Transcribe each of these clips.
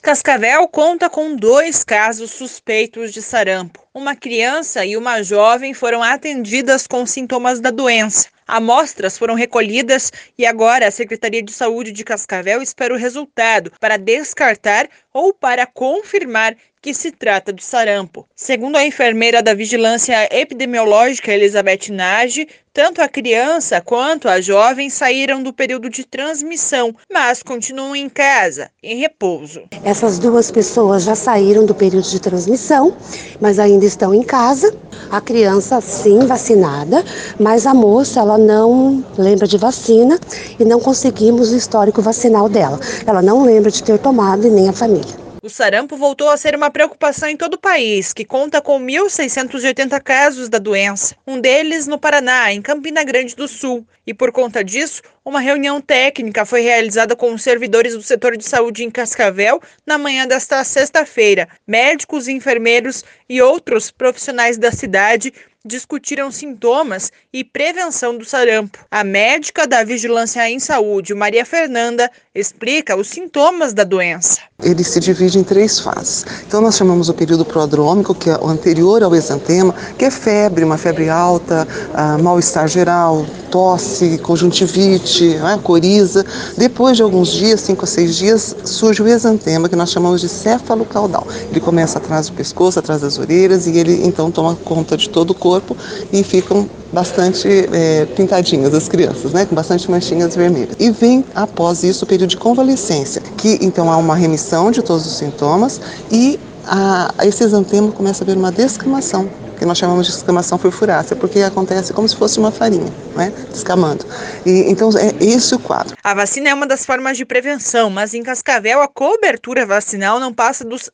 Cascavel conta com 2 casos suspeitos de sarampo. Uma criança e uma jovem foram atendidas com sintomas da doença. Amostras foram recolhidas e agora a Secretaria de Saúde de Cascavel espera o resultado para descartar ou para confirmar que se trata de sarampo. Segundo a enfermeira da Vigilância Epidemiológica, Elizabeth Nagy, tanto a criança quanto a jovem saíram do período de transmissão, mas continuam em casa, em repouso. Essas 2 pessoas já saíram do período de transmissão, mas ainda estão em casa. A criança, sim, vacinada, mas a moça, ela não lembra de vacina e não conseguimos o histórico vacinal dela. Ela não lembra de ter tomado e nem a família. O sarampo voltou a ser uma preocupação em todo o país, que conta com 1.680 casos da doença, um deles no Paraná, em Campina Grande do Sul. E por conta disso, uma reunião técnica foi realizada com os servidores do setor de saúde em Cascavel na manhã desta sexta-feira. Médicos, enfermeiros e outros profissionais da cidade discutiram sintomas e prevenção do sarampo. A médica da Vigilância em Saúde, Maria Fernanda, explica os sintomas da doença. Ele se divide em 3 fases. Então nós chamamos o período prodrômico, que é o anterior ao exantema, que é febre, uma febre alta, mal-estar geral, tosse, conjuntivite, coriza. Depois de alguns dias, 5 a 6 dias, surge o exantema, que nós chamamos de céfalo caudal. Ele começa atrás do pescoço, atrás das orelhas, e ele então toma conta de todo o corpo e ficam bastante pintadinhas as crianças, com bastante manchinhas vermelhas. E vem após isso o período de convalescência, que então há uma remissão de todos os sintomas e esse exantema começa a haver uma descamação, que nós chamamos de descamação furfurácea, porque acontece como se fosse uma farinha, descamando. E então é esse o quadro. A vacina é uma das formas de prevenção, mas em Cascavel a cobertura vacinal não passa dos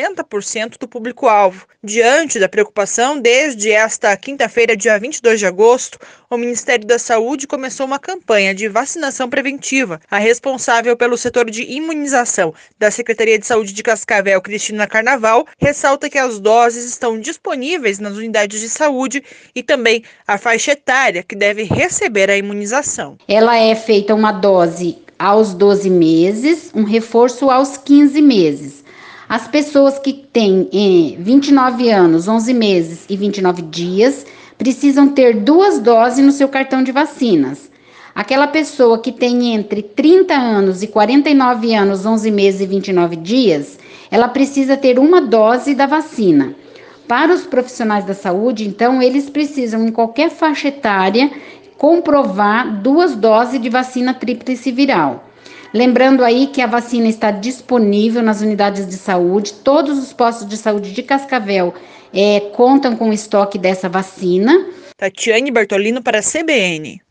60% do público-alvo. Diante da preocupação, desde esta quinta-feira, dia 22 de agosto, o Ministério da Saúde começou uma campanha de vacinação preventiva. A responsável pelo setor de imunização da Secretaria de Saúde de Cascavel, Cristina Carnaval, ressalta que as doses estão disponíveis nas unidades de saúde e também a faixa etária que deve receber a imunização. Ela é feita uma dose aos 12 meses, um reforço aos 15 meses. As pessoas que têm 29 anos, 11 meses e 29 dias precisam ter 2 doses no seu cartão de vacinas. Aquela pessoa que tem entre 30 anos e 49 anos, 11 meses e 29 dias, ela precisa ter 1 dose da vacina. Para os profissionais da saúde, então, eles precisam, em qualquer faixa etária, comprovar 2 doses de vacina tríplice viral. Lembrando aí que a vacina está disponível nas unidades de saúde, todos os postos de saúde de Cascavel contam com estoque dessa vacina. Tatiane Bertolino para a CBN.